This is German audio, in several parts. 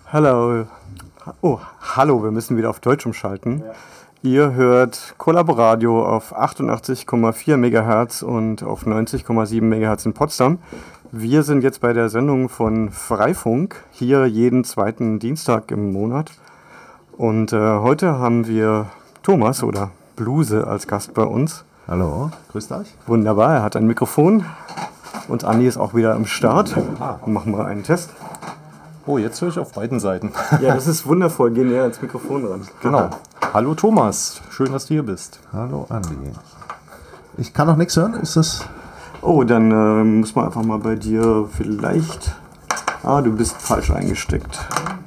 Hallo. Oh, hallo, wir müssen wieder auf Deutsch umschalten. Ja. Ihr hört Kollaboradio auf 88,4 MHz und auf 90,7 MHz in Potsdam. Wir sind jetzt bei der Sendung von Freifunk, hier jeden zweiten Dienstag im Monat. Und heute haben wir Thomas oder Bluse als Gast bei uns. Hallo, grüßt euch. Wunderbar, er hat ein Mikrofon und Andi ist auch wieder am Start. Machen wir einen Test. Oh, jetzt höre ich auf beiden Seiten. Ja, das ist wundervoll. Geh näher ans Mikrofon ran. Genau. Hallo Thomas, schön, dass du hier bist. Hallo Andi. Ich kann noch nichts hören, ist das? Oh, dann muss man einfach mal bei dir vielleicht... du bist falsch eingesteckt.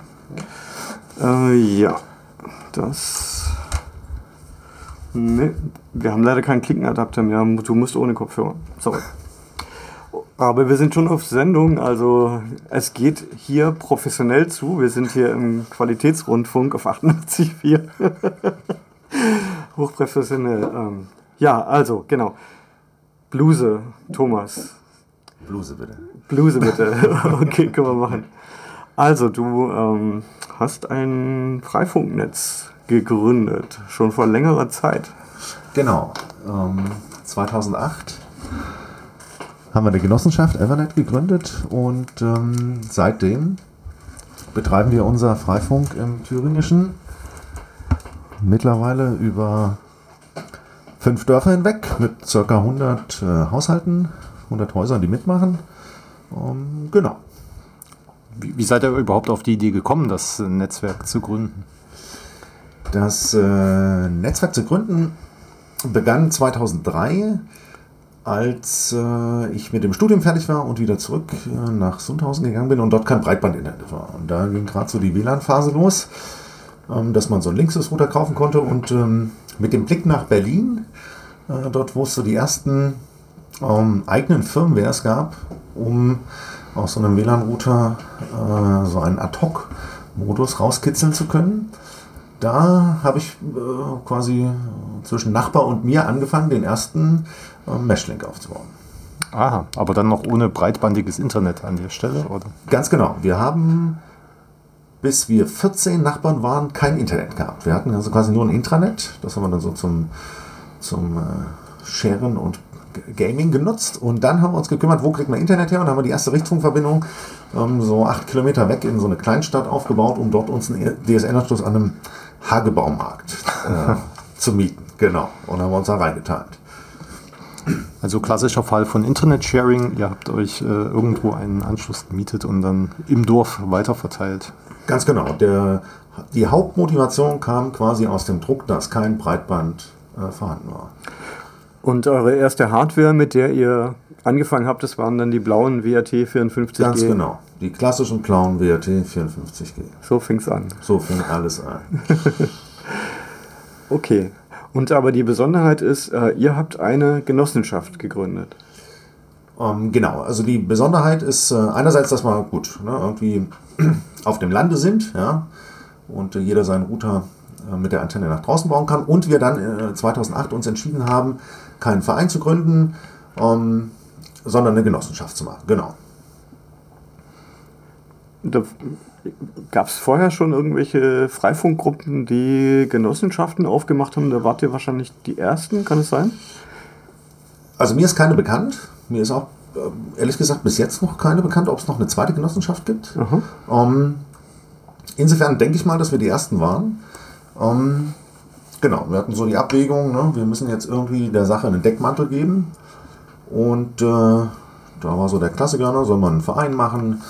Ja, das... Ne, wir haben leider keinen Klinkenadapter mehr. Du musst ohne Kopfhörer. Sorry. Aber wir sind schon auf Sendung, also es geht hier professionell zu. Wir sind hier im Qualitätsrundfunk auf 88,4. Hochprofessionell. Ja, also, genau. Bluse, Thomas. Bluse bitte. Bluse bitte. Okay, können wir machen. Also, du hast ein Freifunknetz gegründet, schon vor längerer Zeit. Genau. 2008 haben wir eine Genossenschaft Evernet gegründet und seitdem betreiben wir unser Freifunk im Thüringischen mittlerweile über 5 Dörfer hinweg mit ca. 100 Haushalten, 100 Häusern, die mitmachen. Genau. Wie seid ihr überhaupt auf die Idee gekommen, das Netzwerk zu gründen? Das Netzwerk zu gründen begann 2003, als ich mit dem Studium fertig war und wieder zurück nach Sundhausen gegangen bin und dort kein Breitbandinternet war. Und da ging gerade so die WLAN-Phase los, dass man so einen Linksys-Router kaufen konnte. Und mit dem Blick nach Berlin, dort wo es so die ersten eigenen Firmwares gab, um aus so einem WLAN-Router so einen Ad-Hoc-Modus rauskitzeln zu können, da habe ich quasi zwischen Nachbar und mir angefangen, den ersten Meshlink aufzubauen. Aha, aber dann noch ohne breitbandiges Internet an der Stelle, oder? Ganz genau. Wir haben, bis wir 14 Nachbarn waren, kein Internet gehabt. Wir hatten also quasi nur ein Intranet. Das haben wir dann so zum Sharen und Gaming genutzt. Und dann haben wir uns gekümmert, wo kriegt man Internet her? Und dann haben wir die erste Richtfunkverbindung so 8 Kilometer weg in so eine Kleinstadt aufgebaut, um dort uns einen DSL-Anschluss an einem Hagebaumarkt zu mieten. Genau. Und dann haben wir uns da reingeteilt. Also klassischer Fall von Internet-Sharing. Ihr habt euch irgendwo einen Anschluss gemietet und dann im Dorf weiterverteilt. Ganz genau. Die Hauptmotivation kam quasi aus dem Druck, dass kein Breitband vorhanden war. Und eure erste Hardware, mit der ihr angefangen habt, das waren dann die blauen WAT 54G? Ganz genau. Die klassischen blauen WAT 54G. So fing es an. So fing alles an. Okay. Und aber die Besonderheit ist, ihr habt eine Genossenschaft gegründet. Genau, also die Besonderheit ist einerseits, dass wir irgendwie auf dem Lande sind, ja, und jeder seinen Router mit der Antenne nach draußen bauen kann, und wir dann 2008 uns entschieden haben, keinen Verein zu gründen, sondern eine Genossenschaft zu machen. Genau. Gab es vorher schon irgendwelche Freifunkgruppen, die Genossenschaften aufgemacht haben? Da wart ihr wahrscheinlich die Ersten, kann es sein? Also mir ist keine bekannt. Mir ist auch, ehrlich gesagt, bis jetzt noch keine bekannt, ob es noch eine zweite Genossenschaft gibt. Insofern denke ich mal, dass wir die Ersten waren. Genau, wir hatten so die Abwägung, ne? Wir müssen jetzt irgendwie der Sache einen Deckmantel geben. Und da war so der Klassiker, ne? Soll man einen Verein machen?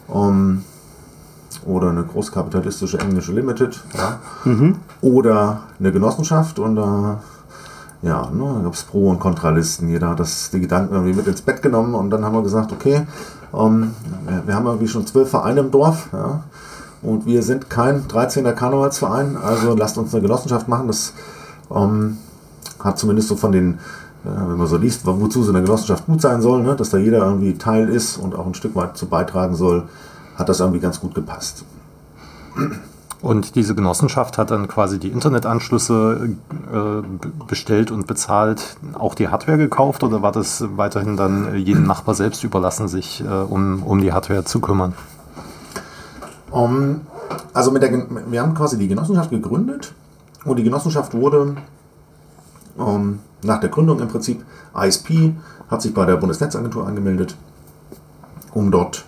Oder eine großkapitalistische englische Limited, ja? Oder eine Genossenschaft, und da gab es Pro- und Kontralisten. Jeder hat die Gedanken irgendwie mit ins Bett genommen, und dann haben wir gesagt, okay, wir haben irgendwie schon 12 Vereine im Dorf, ja? Und wir sind kein 13er Karnevalsverein, also lasst uns eine Genossenschaft machen. Das hat zumindest so von den, wenn man so liest, wozu so eine Genossenschaft gut sein soll, ne? Dass da jeder irgendwie Teil ist und auch ein Stück weit zu beitragen soll, hat das irgendwie ganz gut gepasst. Und diese Genossenschaft hat dann quasi die Internetanschlüsse bestellt und bezahlt, auch die Hardware gekauft, oder war das weiterhin dann jedem Nachbar selbst überlassen, sich um die Hardware zu kümmern? Also wir haben quasi die Genossenschaft gegründet und die Genossenschaft wurde nach der Gründung im Prinzip ISP, hat sich bei der Bundesnetzagentur angemeldet, um dort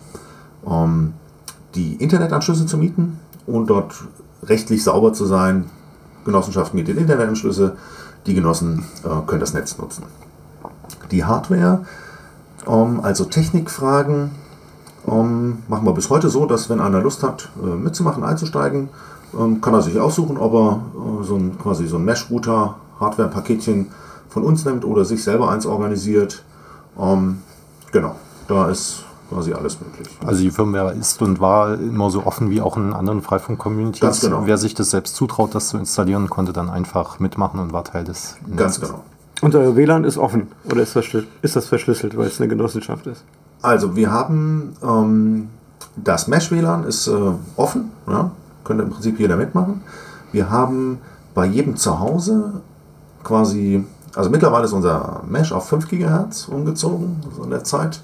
die Internetanschlüsse zu mieten und dort rechtlich sauber zu sein. Genossenschaften mietet Internetanschlüsse, die Genossen können das Netz nutzen. Die Hardware, also Technikfragen, machen wir bis heute so, dass wenn einer Lust hat, mitzumachen, einzusteigen, kann er sich aussuchen, ob er quasi so ein Mesh-Router, Hardware-Paketchen von uns nimmt oder sich selber eins organisiert. Genau, da ist quasi alles möglich. Also die Firmware ist und war immer so offen wie auch in anderen Freifunk-Communities. Ganz genau. Wer sich das selbst zutraut, das zu installieren, konnte dann einfach mitmachen und war Teil des Netzes. Ganz genau. Und euer WLAN ist offen oder ist das verschlüsselt, weil es eine Genossenschaft ist? Also wir haben das Mesh-WLAN ist offen, ja, könnte im Prinzip jeder mitmachen. Wir haben bei jedem zu Hause quasi, also mittlerweile ist unser Mesh auf 5 GHz umgezogen, so in der Zeit.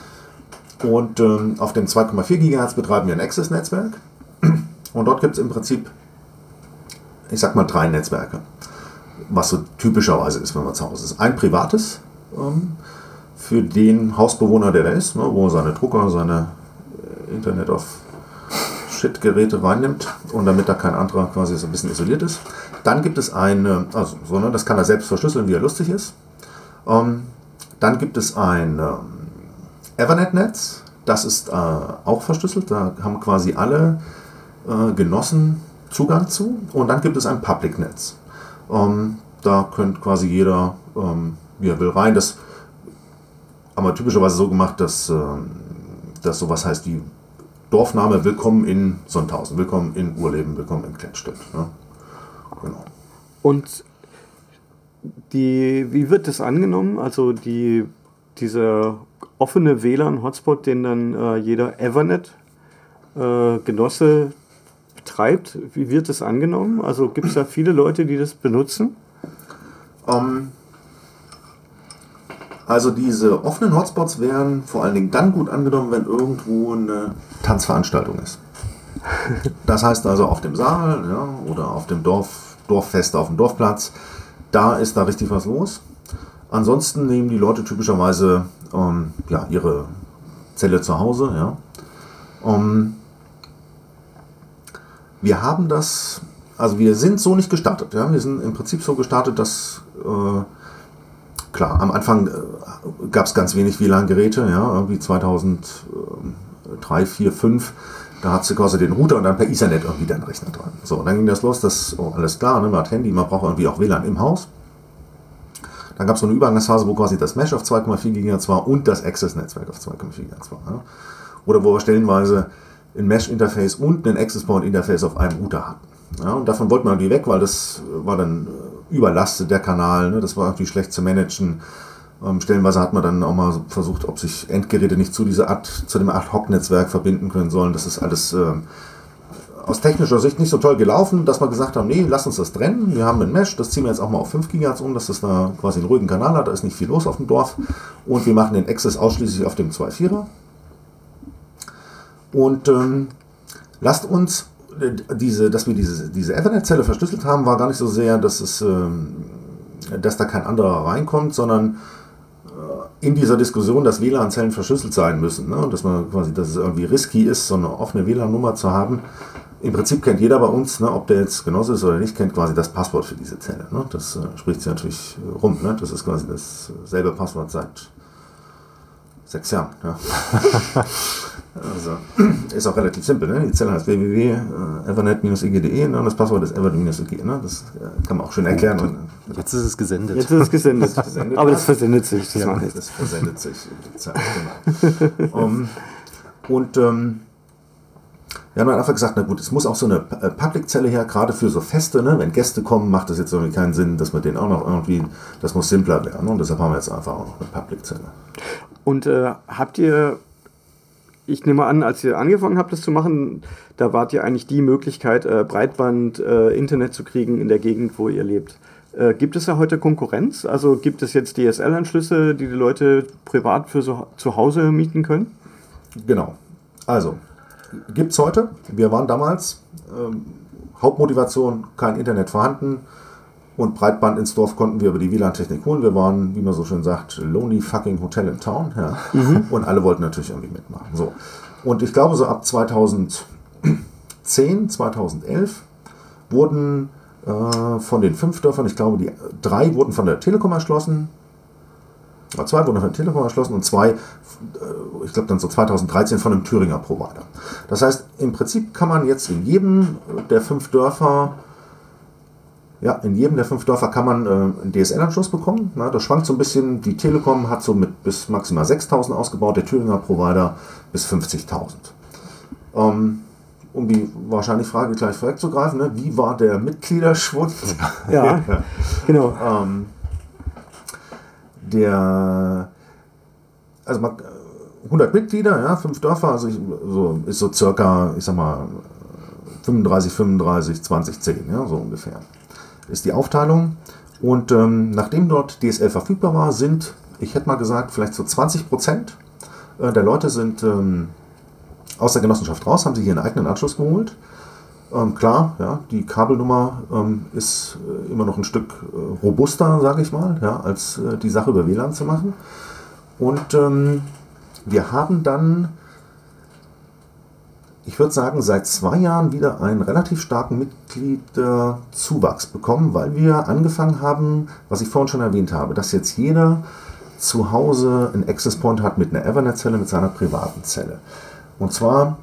Und auf dem 2,4 GHz betreiben wir ein Access-Netzwerk. Und dort gibt es im Prinzip, ich sag mal, 3 Netzwerke. Was so typischerweise ist, wenn man zu Hause ist. Ein privates für den Hausbewohner, der da ist, ne, wo er seine Drucker, seine Internet of Shit-Geräte reinnimmt und damit da kein anderer quasi so ein bisschen isoliert ist. Dann gibt es das kann er selbst verschlüsseln, wie er lustig ist. Dann gibt es ein Ethernet-Netz, das ist auch verschlüsselt, da haben quasi alle Genossen Zugang zu. Und dann gibt es ein Public-Netz. Da könnte quasi jeder, wie er will, rein. Das haben wir typischerweise so gemacht, dass sowas heißt wie Dorfname Willkommen in Sonthausen, Willkommen in Urleben, Willkommen in Klettstedt. Ja. Genau. Und wie wird das angenommen? Also dieser offene WLAN-Hotspot, den dann jeder Ethernet-Genosse betreibt, wie wird das angenommen? Also gibt es da viele Leute, die das benutzen? Also diese offenen Hotspots werden vor allen Dingen dann gut angenommen, wenn irgendwo eine Tanzveranstaltung ist. Das heißt also auf dem Saal, ja, oder auf dem Dorffest auf dem Dorfplatz, da ist da richtig was los. Ansonsten nehmen die Leute typischerweise ihre Zelle zu Hause. Ja. Wir haben das, also wir sind so nicht gestartet. Ja. Wir sind im Prinzip so gestartet, dass klar, am Anfang gab es ganz wenig WLAN-Geräte, ja, irgendwie 2003, 2004, 2005. Da hat sie quasi den Router und dann per Ethernet irgendwie den Rechner dran. So, und dann ging das los, alles klar, ne, man hat Handy, man braucht irgendwie auch WLAN im Haus. Dann gab es so eine Übergangsphase, wo quasi das Mesh auf 2,4 GHz war und das Access-Netzwerk auf 2,4 GHz war. Ja. Oder wo wir stellenweise ein Mesh-Interface und ein Access-Point-Interface auf einem Router hatten. Ja, und davon wollten wir irgendwie weg, weil das war dann überlastet, der Kanal, ne, das war irgendwie schlecht zu managen. Stellenweise hat man dann auch mal versucht, ob sich Endgeräte nicht zu dem Ad-Hoc-Netzwerk verbinden können sollen. Das ist alles aus technischer Sicht nicht so toll gelaufen, dass wir gesagt haben, nee, lass uns das trennen. Wir haben ein Mesh, das ziehen wir jetzt auch mal auf 5 GHz um, dass das da quasi einen ruhigen Kanal hat, da ist nicht viel los auf dem Dorf. Und wir machen den Access ausschließlich auf dem 2.4er. Und lasst uns, dass wir diese Ethernet-Zelle verschlüsselt haben, war gar nicht so sehr, dass da kein anderer reinkommt, sondern in dieser Diskussion, dass WLAN-Zellen verschlüsselt sein müssen, ne? Und dass es irgendwie risky ist, so eine offene WLAN-Nummer zu haben. Im Prinzip kennt jeder bei uns, ne, ob der jetzt Genosse ist oder nicht, kennt quasi das Passwort für diese Zelle. Ne? Das spricht sich natürlich rum. Ne? Das ist quasi dasselbe Passwort seit 6 Jahren. Ja. Also, ist auch relativ simpel. Ne? Die Zelle heißt www.evernet-ig.de, ne? Und das Passwort ist evernet-ig. Ne? Das kann man auch schön erklären. Und jetzt ist es gesendet. Aber das versendet sich. Das versendet sich über die Zeit. Genau. Wir haben dann einfach gesagt, na gut, es muss auch so eine Public-Zelle her, gerade für so Feste, ne? Wenn Gäste kommen, macht das jetzt irgendwie keinen Sinn, dass man den auch noch irgendwie, das muss simpler werden. Ne? Und deshalb haben wir jetzt einfach auch noch eine Public-Zelle. Und habt ihr, ich nehme an, als ihr angefangen habt, das zu machen, da wart ihr eigentlich die Möglichkeit, Breitband-Internet zu kriegen in der Gegend, wo ihr lebt. Gibt es da heute Konkurrenz? Also gibt es jetzt DSL-Anschlüsse, die Leute privat für zu Hause mieten können? Genau. Also, Gibt es heute. Wir waren damals, Hauptmotivation, kein Internet vorhanden und Breitband ins Dorf konnten wir über die WLAN-Technik holen. Wir waren, wie man so schön sagt, lonely fucking hotel in town. Ja. Und alle wollten natürlich irgendwie mitmachen. So. Und ich glaube, so ab 2010, 2011 wurden von den 5 Dörfern, ich glaube, die 3 wurden von der Telekom erschlossen. 2 wurden von der Telekom erschlossen und 2, ich glaube dann so 2013 von einem Thüringer Provider. Das heißt, im Prinzip kann man jetzt in jedem der 5 Dörfer kann man einen DSL-Anschluss bekommen. Na, das schwankt so ein bisschen. Die Telekom hat so mit bis maximal 6.000 ausgebaut, der Thüringer Provider bis 50.000. Um die wahrscheinlich Frage gleich vorwegzugreifen, ne? Wie war der Mitgliederschwund? Ja, genau. 100 Mitglieder, ja, 5 Dörfer, also ist so circa, ich sag mal, 35, 20, 10, ja, so ungefähr. Ist die Aufteilung. Und nachdem dort DSL verfügbar war, sind, ich hätte mal gesagt, vielleicht so 20% der Leute sind aus der Genossenschaft raus, haben sich ihren eigenen Anschluss geholt. Klar, ja, die Kabelnummer ist immer noch ein Stück robuster, sage ich mal, ja, als die Sache über WLAN zu machen. Und wir haben dann, ich würde sagen, seit 2 Jahren wieder einen relativ starken Mitgliederzuwachs bekommen, weil wir angefangen haben, was ich vorhin schon erwähnt habe, dass jetzt jeder zu Hause einen Access Point hat mit einer Ethernet-Zelle, mit seiner privaten Zelle. Und zwar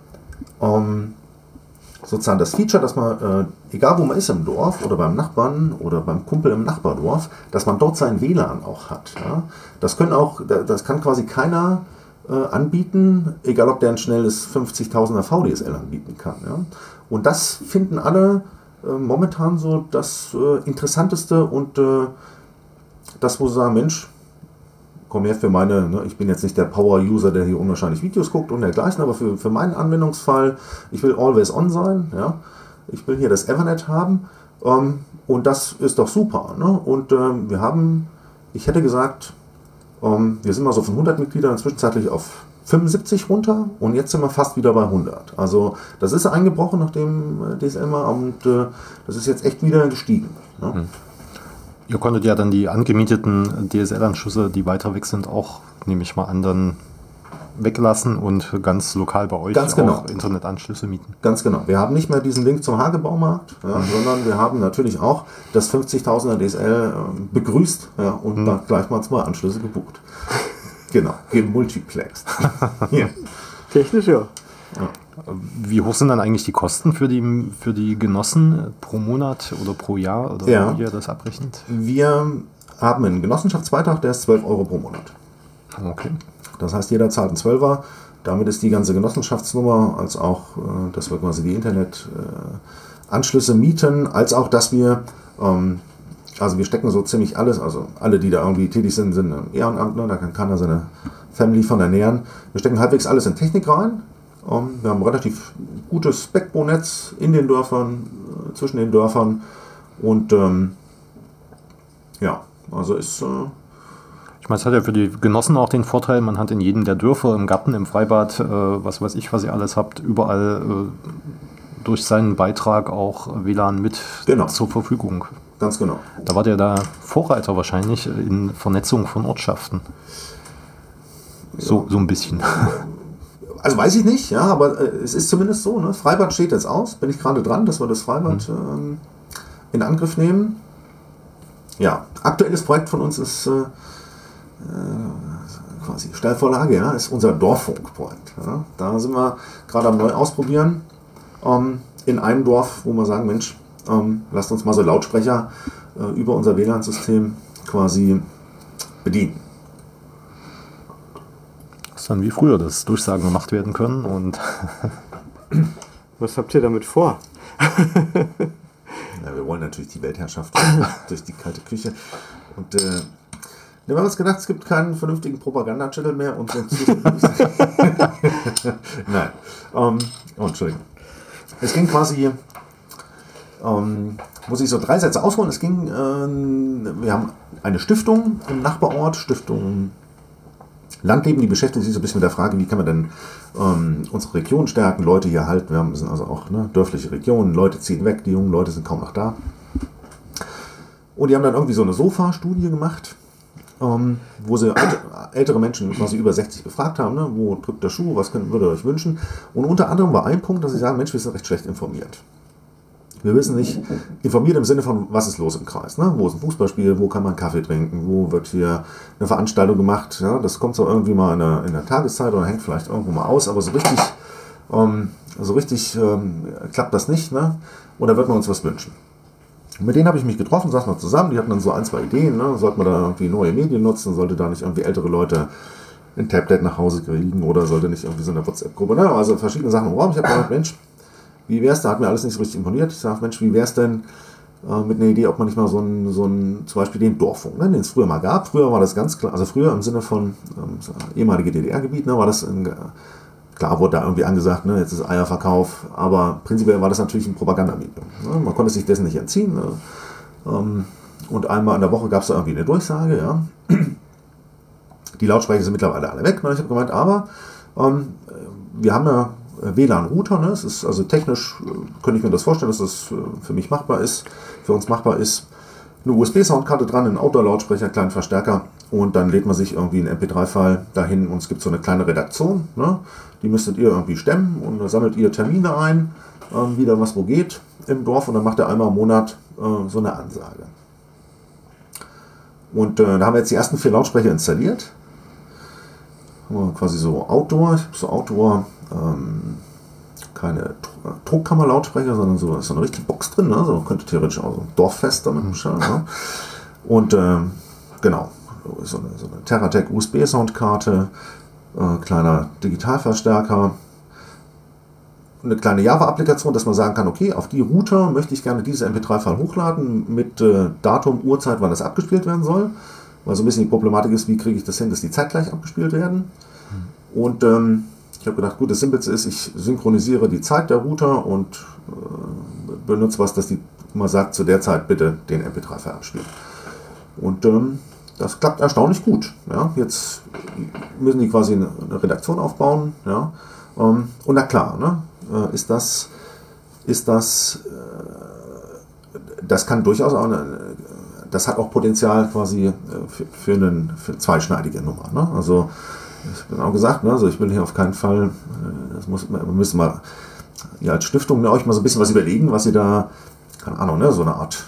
sozusagen das Feature, dass man, egal wo man ist im Dorf oder beim Nachbarn oder beim Kumpel im Nachbardorf, dass man dort sein WLAN auch hat. Ja? Das kann quasi keiner anbieten, egal ob der ein schnelles 50.000er VDSL anbieten kann. Ja? Und das finden alle momentan so das Interessanteste und das, wo sie sagen, Mensch, komm her für meine, ne, ich bin jetzt nicht der Power-User, der hier unwahrscheinlich Videos guckt und dergleichen, aber für meinen Anwendungsfall, ich will always on sein, ja, ich will hier das Ethernet haben und das ist doch super. Ne? Und wir haben, ich hätte gesagt, wir sind mal so von 100 Mitgliedern zwischenzeitlich auf 75 runter und jetzt sind wir fast wieder bei 100. Also das ist eingebrochen nach dem DSL mal und das ist jetzt echt wieder gestiegen. Ne? Ihr konntet ja dann die angemieteten DSL-Anschlüsse, die weiter weg sind, auch, nehme ich mal an, dann weglassen und ganz lokal bei euch auch Internetanschlüsse mieten. Ganz genau. Wir haben nicht mehr diesen Link zum Hagebaumarkt, sondern wir haben natürlich auch das 50.000er DSL begrüßt und dann gleich mal 2 Anschlüsse gebucht. Genau, gemultiplexed. Ja. Technisch, ja. Wie hoch sind dann eigentlich die Kosten für die Genossen pro Monat oder pro Jahr? Oder wie ihr das abrechnet? Wir haben einen Genossenschaftsbeitrag, der ist 12 Euro pro Monat. Okay. Das heißt, jeder zahlt einen 12er. Damit ist die ganze Genossenschaftsnummer, als auch, dass wir quasi die Internetanschlüsse mieten, als auch, dass wir, also wir stecken so ziemlich alles, also alle, die da irgendwie tätig sind im Ehrenamt, ne, da kann keiner seine Family von ernähren. Wir stecken halbwegs alles in Technik rein. Wir haben ein relativ gutes Backbone-Netz in den Dörfern, zwischen den Dörfern und also ist... Ich meine, es hat ja für die Genossen auch den Vorteil, man hat in jedem der Dörfer, im Garten, im Freibad, was weiß ich, was ihr alles habt, überall durch seinen Beitrag auch WLAN mit zur Verfügung. Ganz genau. Da wart ihr da Vorreiter wahrscheinlich in Vernetzung von Ortschaften. So ein bisschen. Also weiß ich nicht, ja, aber es ist zumindest so, ne? Freibad steht jetzt aus, bin ich gerade dran, dass wir das Freibad in Angriff nehmen. Ja, aktuelles Projekt von uns ist quasi Steilvorlage, ja, ist unser Dorffunkprojekt. Ja. Da sind wir gerade am neu ausprobieren in einem Dorf, wo wir sagen, Mensch, lasst uns mal so Lautsprecher über unser WLAN-System quasi bedienen. Das ist dann wie früher, dass Durchsagen gemacht werden können und was habt ihr damit vor? Ja, wir wollen natürlich die Weltherrschaft durch die kalte Küche und wir haben uns gedacht, es gibt keinen vernünftigen Propaganda-Channel mehr und so. Nein. Entschuldigung. Es ging quasi, muss ich so 3 Sätze ausholen, es ging, wir haben eine Stiftung im Nachbarort, Stiftung Landleben, die beschäftigt sich so ein bisschen mit der Frage, wie kann man denn unsere Region stärken, Leute hier halten. Wir sind also auch dörfliche Regionen, Leute ziehen weg, die jungen Leute sind kaum noch da. Und die haben dann irgendwie so eine Sofa-Studie gemacht, wo sie ältere Menschen quasi über 60 befragt haben, ne? Wo drückt der Schuh, was würdet ihr euch wünschen? Und unter anderem war ein Punkt, dass sie sagen, Mensch, wir sind recht schlecht informiert. Wir wissen nicht, informiert im Sinne von, was ist los im Kreis, ne? Wo ist ein Fußballspiel, wo kann man Kaffee trinken, wo wird hier eine Veranstaltung gemacht, ja? Das kommt so irgendwie mal in der Tageszeit oder hängt vielleicht irgendwo mal aus, aber so richtig klappt das nicht, ne? Oder wird man uns was wünschen? Und mit denen habe ich mich getroffen, saßen wir zusammen, die hatten dann so ein, zwei Ideen, ne? Sollte man da irgendwie neue Medien nutzen, sollte da nicht irgendwie ältere Leute ein Tablet nach Hause kriegen oder sollte nicht irgendwie so eine WhatsApp-Gruppe, ne? Also verschiedene Sachen im Raum. Ich habe gedacht, Mensch, wie wäre es, da hat mir alles nicht so richtig imponiert. Ich sage, Mensch, wie wäre es denn mit einer Idee, ob man nicht mal so einen zum Beispiel den Dorffunk, ne, den es früher mal gab. Früher war das ganz klar, also früher im Sinne von ehemalige DDR-Gebiet, ne, war das klar, wurde da irgendwie angesagt, ne, jetzt ist Eierverkauf, aber prinzipiell war das natürlich ein Propagandamedium. Ne, man konnte sich dessen nicht entziehen. Ne, und einmal in der Woche gab es da irgendwie eine Durchsage. Ja. Die Lautsprecher sind mittlerweile alle weg. Ne, ich habe gemeint, aber wir haben ja WLAN-Router, ne? Es ist also technisch, könnte ich mir das vorstellen, dass das für mich machbar ist, für uns machbar ist. Eine USB-Soundkarte dran, einen Outdoor-Lautsprecher, einen kleinen Verstärker und dann lädt man sich irgendwie einen MP3-File dahin und es gibt so eine kleine Redaktion, ne? Die müsstet ihr irgendwie stemmen und da sammelt ihr Termine ein, wie da was wo geht im Dorf und dann macht ihr einmal im Monat so eine Ansage. Und da haben wir jetzt die ersten 4 Lautsprecher installiert. Quasi so Outdoor, keine Druckkammer-Lautsprecher, sondern so ist so eine richtige Box drin, ne? So könnte theoretisch auch so ein Dorffest damit bestellen. Ne? Und genau, so eine TerraTech USB-Soundkarte, kleiner Digitalverstärker, eine kleine Java-Applikation, dass man sagen kann, okay, auf die Router möchte ich gerne diese MP3-File hochladen mit Datum, Uhrzeit, wann das abgespielt werden soll. Weil so ein bisschen die Problematik ist, wie kriege ich das hin, dass die zeitgleich abgespielt werden. Und ich habe gedacht, gut, das Simpelste ist, ich synchronisiere die Zeit der Router und benutze was, dass die mal sagt, zu der Zeit bitte den MP3-File abspielen. Und das klappt erstaunlich gut. Ja. Jetzt müssen die quasi eine Redaktion aufbauen. Ja. Und na klar, ne, das kann durchaus auch das hat auch Potenzial quasi für eine zweischneidige Nummer. Ne? Also ich habe auch gesagt, ne, also ich will hier auf keinen Fall, wir müssen mal ja, als Stiftung euch mal so ein bisschen was überlegen, was ihr da, keine Ahnung, ne, so eine Art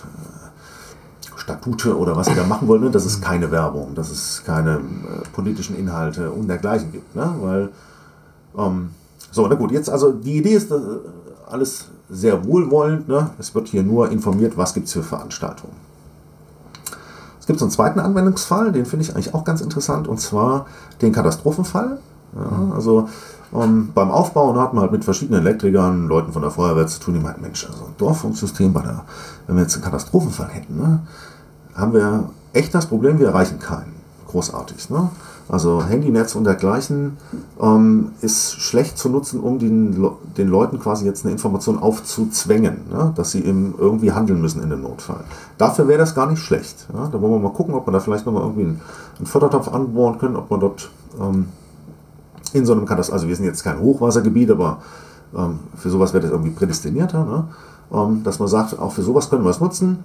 Statute oder was ihr da machen wollt, ne, dass es keine Werbung, dass es keine politischen Inhalte und dergleichen gibt. Ne? Weil, so, na gut, jetzt also die Idee ist alles sehr wohlwollend. Ne? Es wird hier nur informiert, was gibt es für Veranstaltungen. Es gibt so einen zweiten Anwendungsfall, den finde ich eigentlich auch ganz interessant, und zwar den Katastrophenfall. Ja, also beim Aufbauen hat man halt mit verschiedenen Elektrikern, Leuten von der Feuerwehr zu tun, die meinten, Mensch, also ein Dorffunksystem, wenn wir jetzt einen Katastrophenfall hätten, ne, haben wir echt das Problem, wir erreichen keinen. Großartig. Ne? Also Handynetz und dergleichen ist schlecht zu nutzen, um den Leuten quasi jetzt eine Information aufzuzwängen, ne? Dass sie eben irgendwie handeln müssen in dem Notfall. Dafür wäre das gar nicht schlecht. Ja? Da wollen wir mal gucken, ob wir da vielleicht nochmal irgendwie einen Fördertopf anbohren können, ob man dort in so einem also wir sind jetzt kein Hochwassergebiet, aber für sowas wäre das irgendwie prädestinierter, ne? Dass man sagt, auch für sowas können wir es nutzen.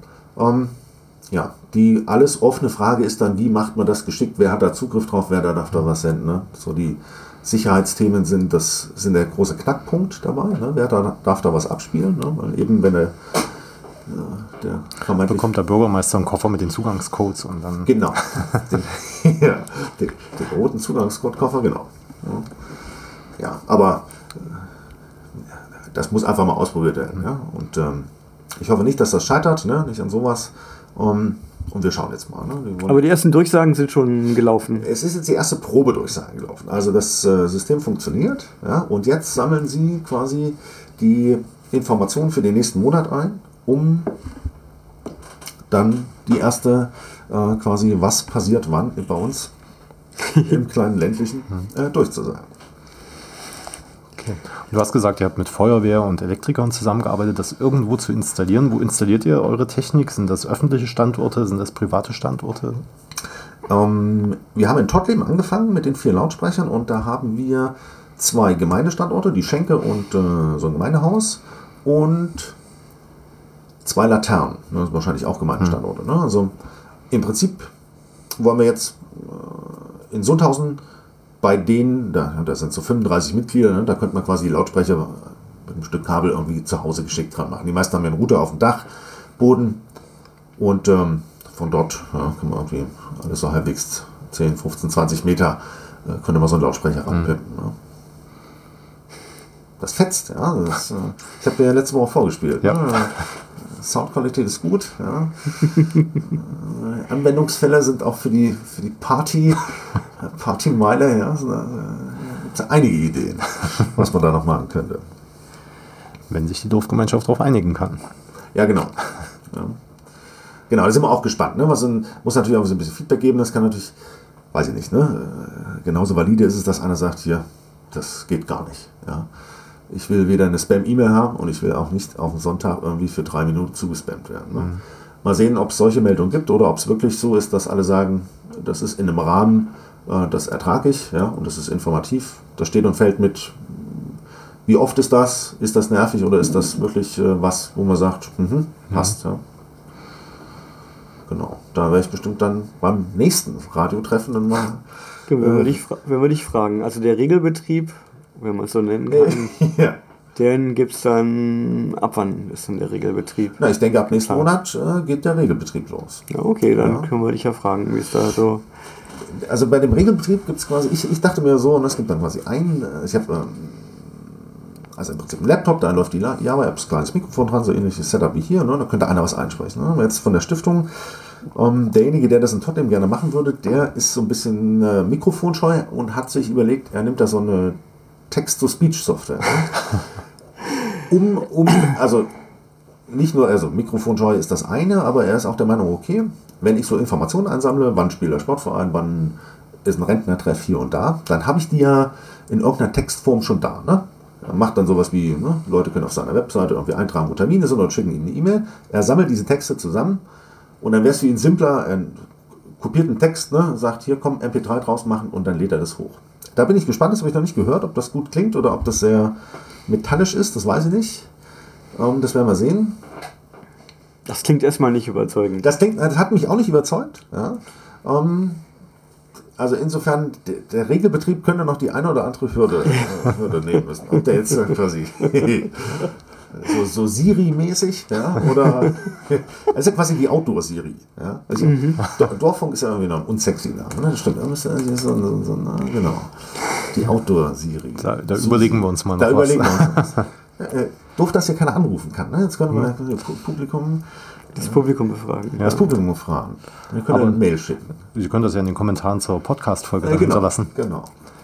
Ja, die alles offene Frage ist dann, wie macht man das geschickt, wer hat da Zugriff drauf, wer darf da was senden. Ne? So die Sicherheitsthemen sind der große Knackpunkt dabei. Ne? Wer darf da was abspielen? Ne? Weil eben, wenn der bekommt der Bürgermeister einen Koffer mit den Zugangscodes und dann... Genau, den roten Zugangscode-Koffer, genau. Ja, aber das muss einfach mal ausprobiert werden. Ja? Und ich hoffe nicht, dass das scheitert, ne? Nicht an sowas. Und wir schauen jetzt mal. Ne? Aber die ersten Durchsagen sind schon gelaufen. Es ist jetzt die erste Probedurchsage gelaufen. Also das System funktioniert. Ja? Und jetzt sammeln Sie quasi die Informationen für den nächsten Monat ein, um dann die erste quasi, was passiert wann bei uns im kleinen ländlichen durchzusagen. Okay. Du hast gesagt, ihr habt mit Feuerwehr und Elektrikern zusammengearbeitet, das irgendwo zu installieren. Wo installiert ihr eure Technik? Sind das öffentliche Standorte? Sind das private Standorte? Wir haben in Tottleben angefangen mit den 4 Lautsprechern und da haben wir 2 Gemeindestandorte, die Schenke und so ein Gemeindehaus und 2 Laternen, ne, wahrscheinlich auch Gemeindestandorte. Ne? Also im Prinzip wollen wir jetzt in Sundhausen bei denen, da sind so 35 Mitglieder, ne, da könnte man quasi die Lautsprecher mit einem Stück Kabel irgendwie zu Hause geschickt dran machen. Die meisten haben ja einen Router auf dem Dachboden und von dort kann man irgendwie alles so halbwegs 10, 15, 20 Meter könnte man so einen Lautsprecher ranpimpen. Ne? Das fetzt, ja. Ich habe dir ja letzte Woche vorgespielt. Ja. Ne? Soundqualität ist gut. Ja. Anwendungsfälle sind auch für die Partymeile, ja. Gibt es einige Ideen, was man da noch machen könnte. Wenn sich die Dorfgemeinschaft darauf einigen kann. Ja, genau. Ja. Genau, da sind wir auch gespannt. Ne? Muss natürlich auch so ein bisschen Feedback geben. Das kann natürlich, weiß ich nicht, ne? Genauso valide ist es, dass einer sagt, hier, das geht gar nicht. Ja? Ich will weder eine Spam-E-Mail haben und ich will auch nicht auf den Sonntag irgendwie für 3 Minuten zugespammt werden. Ne? Mal sehen, ob es solche Meldungen gibt oder ob es wirklich so ist, dass alle sagen, das ist in einem Rahmen, das ertrage ich, ja, und das ist informativ. Das steht und fällt mit, wie oft ist das nervig oder ist das wirklich was, wo man sagt, passt. Ja. Genau, da werde ich bestimmt dann beim nächsten Radiotreffen dann mal... Wenn wir dich fragen, also der Regelbetrieb, wenn man es so nennen kann, ja. den gibt es dann, ab wann ist dann der Regelbetrieb? Na, ich denke, ab nächsten Monat geht der Regelbetrieb los. Ja, okay, dann können wir dich ja fragen, wie es da so... Also bei dem Regelbetrieb gibt es quasi, ich dachte mir so, und es gibt dann quasi ich habe also im Prinzip einen Laptop, da läuft die Java-App, das kleines Mikrofon dran, so ähnliches Setup wie hier, ne? Da könnte einer was einsprechen. Ne? Jetzt von der Stiftung, derjenige, der das in Tottenham gerne machen würde, der ist so ein bisschen mikrofonscheu und hat sich überlegt, er nimmt da so eine Text-to-Speech-Software. Also nicht nur, also mikrofonscheu ist das eine, aber er ist auch der Meinung, okay, wenn ich so Informationen einsammle, wann spielt der Sportverein, wann ist ein Rentnertreff hier und da, dann habe ich die ja in irgendeiner Textform schon da. Ne? Er macht dann sowas wie, ne, Leute können auf seiner Webseite irgendwie eintragen, wo Termine sind und schicken ihm eine E-Mail. Er sammelt diese Texte zusammen und dann wäre es für ihn simpler, einen kopierten Text, ne, sagt, hier komm, MP3 draus machen und dann lädt er das hoch. Da bin ich gespannt, das habe ich noch nicht gehört, ob das gut klingt oder ob das sehr metallisch ist, das weiß ich nicht. Das werden wir sehen. Das klingt erstmal nicht überzeugend. Das hat mich auch nicht überzeugt. Ja. Also insofern, der Regelbetrieb könnte noch die eine oder andere Hürde nehmen müssen. Ob der jetzt quasi so Siri-mäßig, ja, oder das ist ja quasi die Outdoor-Siri. Ja. Also Dorffunk ist ja irgendwie noch ein unsexy Name. Ne? Das stimmt, genau. Die Outdoor-Siri. Da überlegen wir uns mal noch was. Überlegen wir uns was. Doof, dass hier keiner anrufen kann. Ne? Jetzt können wir das Publikum befragen. Ja. Das Publikum befragen. Wir können eine Mail schicken. Sie können das ja in den Kommentaren zur Podcast-Folge hinterlassen. Genau.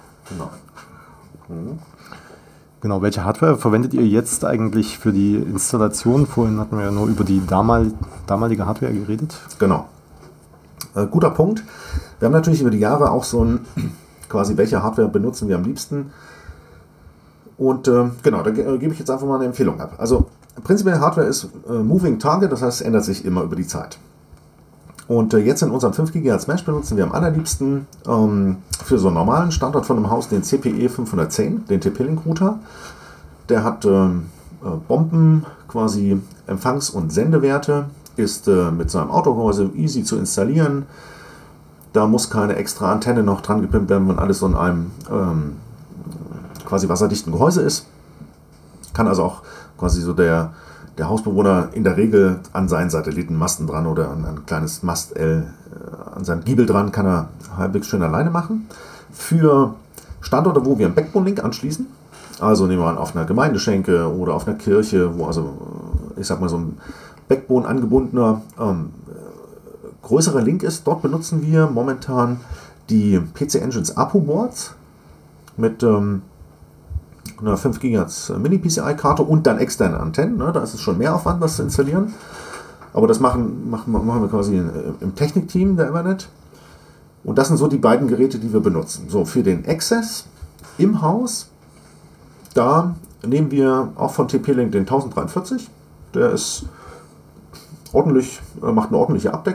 Genau, welche Hardware verwendet ihr jetzt eigentlich für die Installation? Vorhin hatten wir ja nur über die damalige Hardware geredet. Genau. Guter Punkt. Wir haben natürlich über die Jahre auch so ein, quasi welche Hardware benutzen wir am liebsten. Und genau, da gebe ich jetzt einfach mal eine Empfehlung ab. Also prinzipiell Hardware ist Moving Target, das heißt, es ändert sich immer über die Zeit. Und jetzt in unserem 5 GHz Mesh benutzen wir am allerliebsten für so einen normalen Standort von einem Haus den CPE 510, den TP-Link-Router. Der hat Bomben, quasi Empfangs- und Sendewerte, ist mit seinem Autogehäuse easy zu installieren. Da muss keine extra Antenne noch dran gepimpt werden, wenn alles so in einem quasi wasserdichten Gehäuse ist. Kann also auch quasi so der Hausbewohner in der Regel an seinen Satellitenmasten dran oder an ein kleines Mast-L an seinem Giebel dran, kann er halbwegs schön alleine machen. Für Standorte, wo wir einen Backbone-Link anschließen, also nehmen wir an auf einer Gemeindeschenke oder auf einer Kirche, wo also, ich sag mal, so ein Backbone angebundener größerer Link ist, dort benutzen wir momentan die PC Engines APU-Boards mit einer 5 GHz Mini-PCI-Karte und dann externe Antennen. Ne? Da ist es schon mehr Aufwand, das zu installieren. Aber das machen wir quasi im Technikteam der Evernet. Und das sind so die beiden Geräte, die wir benutzen. So, für den Access im Haus, da nehmen wir auch von TP-Link den 1043. Der ist ordentlich, macht eine ordentliche Abdeckung.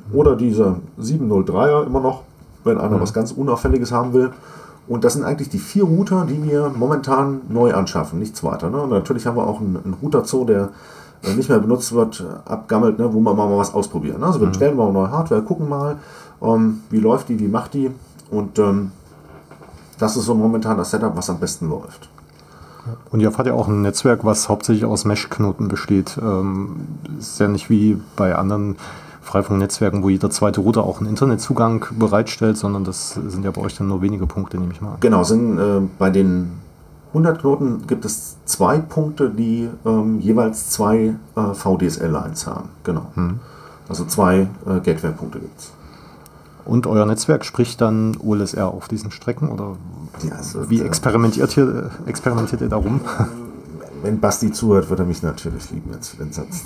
oder diese 703er immer noch, wenn einer was ganz Unauffälliges haben will. Und das sind eigentlich die 4 Router, die wir momentan neu anschaffen, nichts weiter. Ne? Und natürlich haben wir auch einen Router-Zoo, der nicht mehr benutzt wird, abgammelt, ne? Wo wir mal was ausprobieren. Ne? Also wir bestellen mal neue Hardware, gucken mal, wie läuft die, wie macht die. Und das ist so momentan das Setup, was am besten läuft. Und ihr fahrt ja auch ein Netzwerk, was hauptsächlich aus Mesh-Knoten besteht. Ist ja nicht wie bei anderen Freifunk-Netzwerken, wo jeder zweite Router auch einen Internetzugang bereitstellt, sondern das sind ja bei euch dann nur wenige Punkte, nehme ich mal an. Genau, bei den 100 Knoten gibt es 2 Punkte, die jeweils 2 VDSL-Lines haben. Genau. Also 2 Gateway-Punkte gibt es. Und euer Netzwerk spricht dann OLSR auf diesen Strecken? Oder Ja, also, wie experimentiert ihr da rum? Wenn Basti zuhört, wird er mich natürlich lieben jetzt für den Satz.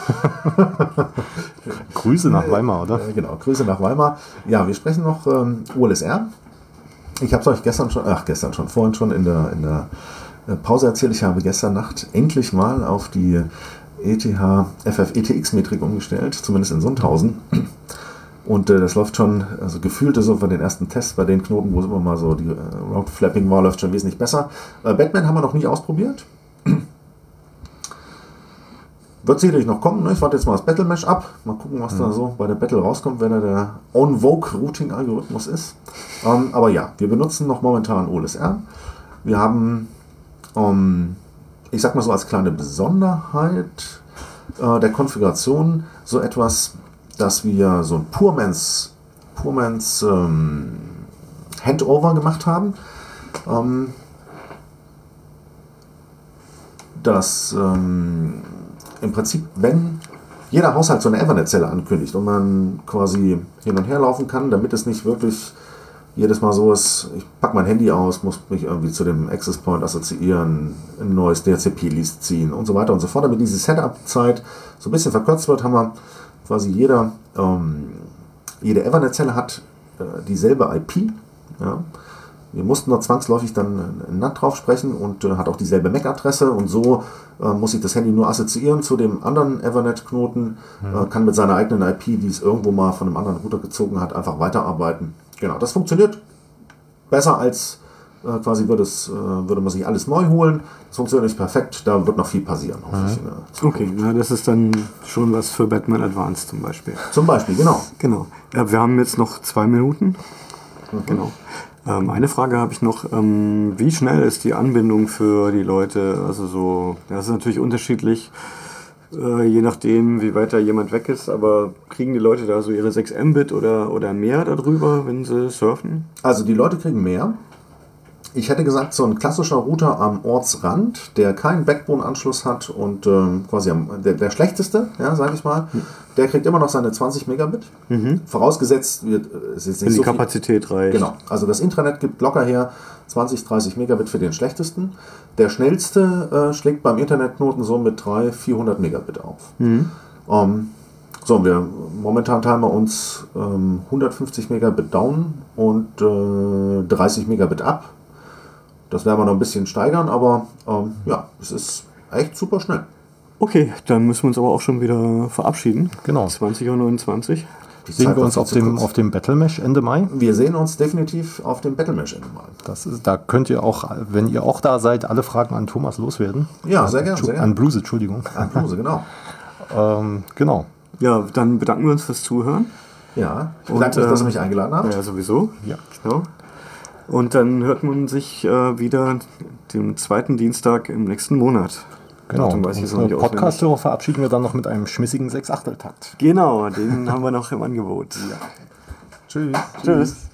Grüße nach Weimar, oder? Genau, Grüße nach Weimar. Ja, wir sprechen noch OLSR. Ich habe es euch vorhin schon in der Pause erzählt. Ich habe gestern Nacht endlich mal auf die ETH FFETX-Metrik umgestellt, zumindest in Sundhausen. Und das läuft schon, also gefühlt so bei den ersten Tests, bei den Knoten, wo es immer mal so die Route Flapping war, läuft schon wesentlich besser. Batman haben wir noch nie ausprobiert. Wird sicherlich noch kommen. Ne? Ich warte jetzt mal das Battle Mesh ab. Mal gucken, was da so bei der Battle rauskommt, wenn der On-Vogue-Routing-Algorithmus ist. Aber ja, wir benutzen noch momentan OLSR. Wir haben, ich sag mal so als kleine Besonderheit der Konfiguration so etwas, dass wir so ein Poormans Handover gemacht haben. Dass im Prinzip, wenn jeder Haushalt so eine Ethernet-Zelle ankündigt und man quasi hin und her laufen kann, damit es nicht wirklich jedes Mal so ist, ich packe mein Handy aus, muss mich irgendwie zu dem Access Point assoziieren, ein neues DHCP-Lease ziehen und so weiter und so fort. Damit diese Setup-Zeit so ein bisschen verkürzt wird, haben wir quasi jede Ethernet-Zelle hat dieselbe IP. Ja. Wir mussten nur zwangsläufig dann ein NAT drauf sprechen und hat auch dieselbe MAC-Adresse und so muss ich das Handy nur assoziieren zu dem anderen Ethernet-Knoten, kann mit seiner eigenen IP, die es irgendwo mal von einem anderen Router gezogen hat, einfach weiterarbeiten. Genau, das funktioniert besser als quasi würde man sich alles neu holen. Das funktioniert nicht perfekt, da wird noch viel passieren, hoffe ich. Okay, na, das ist dann schon was für Batman Advanced zum Beispiel. Zum Beispiel, genau. Genau. Ja, wir haben jetzt noch 2 Minuten. Genau. Eine Frage habe ich noch. Wie schnell ist die Anbindung für die Leute? Also so, das ist natürlich unterschiedlich, je nachdem, wie weit da jemand weg ist. Aber kriegen die Leute da so ihre 6 Mbit oder mehr darüber, wenn sie surfen? Also die Leute kriegen mehr. Ich hätte gesagt, so ein klassischer Router am Ortsrand, der keinen Backbone-Anschluss hat und quasi der schlechteste, ja, sage ich mal, der kriegt immer noch seine 20 Megabit. Vorausgesetzt, es ist nicht wenn so die Kapazität reicht. Genau, also das Intranet gibt locker her 20, 30 Megabit für den schlechtesten. Der schnellste schlägt beim Internetknoten so mit 300, 400 Megabit auf. So, momentan teilen wir uns 150 Megabit down und 30 Megabit ab. Das werden wir noch ein bisschen steigern, aber ja, es ist echt super schnell. Okay, dann müssen wir uns aber auch schon wieder verabschieden. Genau. 20:29 Uhr. Sehen wir uns auf dem Battle Mesh Ende Mai? Wir sehen uns definitiv auf dem Battle Mesh Ende Mai. Da könnt ihr auch, wenn ihr auch da seid, alle Fragen an Thomas loswerden. Ja, sehr gerne. An Bluse, Entschuldigung. An Bluse, genau. Genau. Ja, dann bedanken wir uns fürs Zuhören. Ja, ich bedanke mich, dass ihr mich eingeladen habt. Ja, sowieso. Ja. Genau. Und dann hört man sich wieder den 2. Dienstag im nächsten Monat. Genau. Datum weiß ich jetzt noch nicht auswendig. Podcast-Hörer verabschieden wir dann noch mit einem schmissigen 6/8-Takt. Genau, den haben wir noch im Angebot. Tschüss. Tschüss.